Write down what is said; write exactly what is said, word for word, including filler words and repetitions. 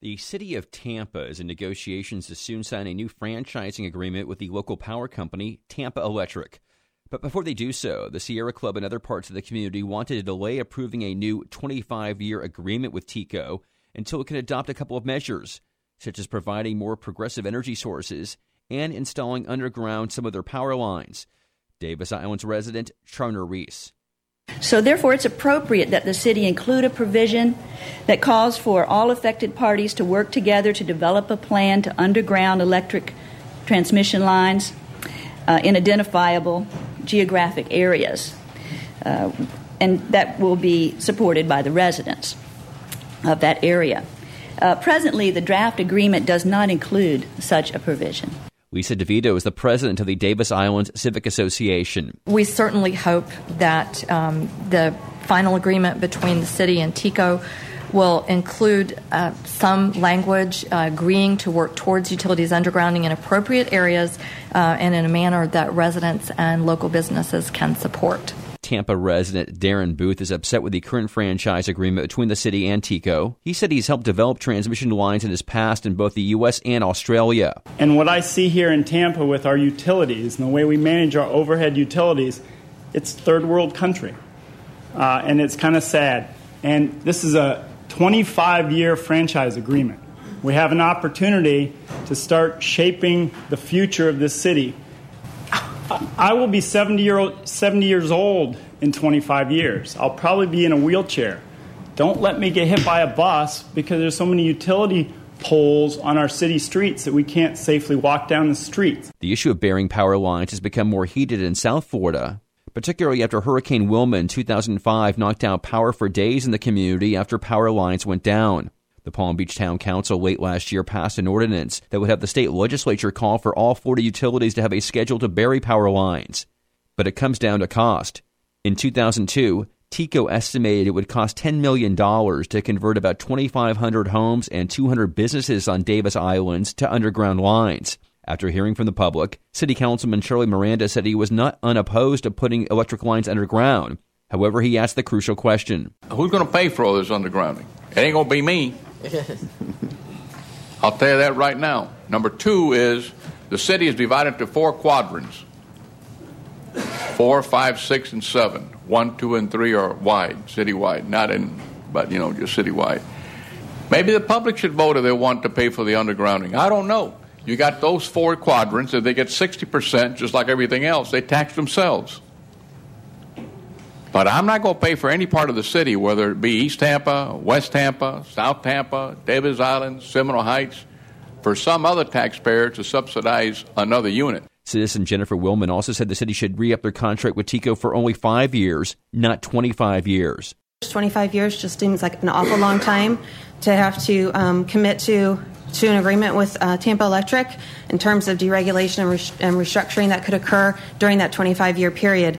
The city of Tampa is in negotiations to soon sign a new franchising agreement with the local power company, Tampa Electric. But before they do so, the Sierra Club and other parts of the community wanted to delay approving a new twenty-five year agreement with TECO until it can adopt a couple of measures, such as providing more progressive energy sources and installing underground some of their power lines. Davis Island's resident, Charner Reese. So therefore, it's appropriate that the city include a provision that calls for all affected parties to work together to develop a plan to underground electric transmission lines uh, in identifiable geographic areas. Uh, and that will be supported by the residents of that area. Uh, presently, the draft agreement does not include such a provision. Lisa DeVito is the president of the Davis Islands Civic Association. We certainly hope that um, the final agreement between the city and TECO will include uh, some language uh, agreeing to work towards utilities undergrounding in appropriate areas uh, and in a manner that residents and local businesses can support. Tampa resident Darren Booth is upset with the current franchise agreement between the city and TECO. He said he's helped develop transmission lines in his past in both the U S and Australia. And what I see here in Tampa with our utilities and the way we manage our overhead utilities, it's third world country. Uh, and it's kind of sad. And this is a twenty-five year franchise agreement. We have an opportunity to start shaping the future of this city. I will be seventy years old in twenty-five years. I'll probably be in a wheelchair. Don't let me get hit by a bus because there's so many utility poles on our city streets that we can't safely walk down the streets. The issue of burying power lines has become more heated in South Florida, particularly after Hurricane Wilma in two thousand five knocked out power for days in the community after power lines went down. The Palm Beach Town Council late last year passed an ordinance that would have the state legislature call for all Florida utilities to have a schedule to bury power lines. But it comes down to cost. In two thousand two, TECO estimated it would cost ten million dollars to convert about twenty-five hundred homes and two hundred businesses on Davis Islands to underground lines. After hearing from the public, City Councilman Charlie Miranda said he was not unopposed to putting electric lines underground. However, he asked the crucial question. Who's going to pay for all this undergrounding? It ain't going to be me. I'll tell you that right now. Number two is the city is divided into four quadrants. Four, five, six, and seven. One, two, and three are wide, citywide. Not in, but, you know, just citywide. Maybe the public should vote if they want to pay for the undergrounding. I don't know. You got those four quadrants. If they get sixty percent, just like everything else, they tax themselves. But I'm not going to pay for any part of the city, whether it be East Tampa, West Tampa, South Tampa, Davis Island, Seminole Heights, for some other taxpayer to subsidize another unit. Citizen Jennifer Willman also said the city should re-up their contract with TECO for only five years, not twenty-five years. twenty-five years just seems like an awful long time to have to um, commit to to an agreement with uh, Tampa Electric in terms of deregulation and, res- and restructuring that could occur during that twenty-five year period.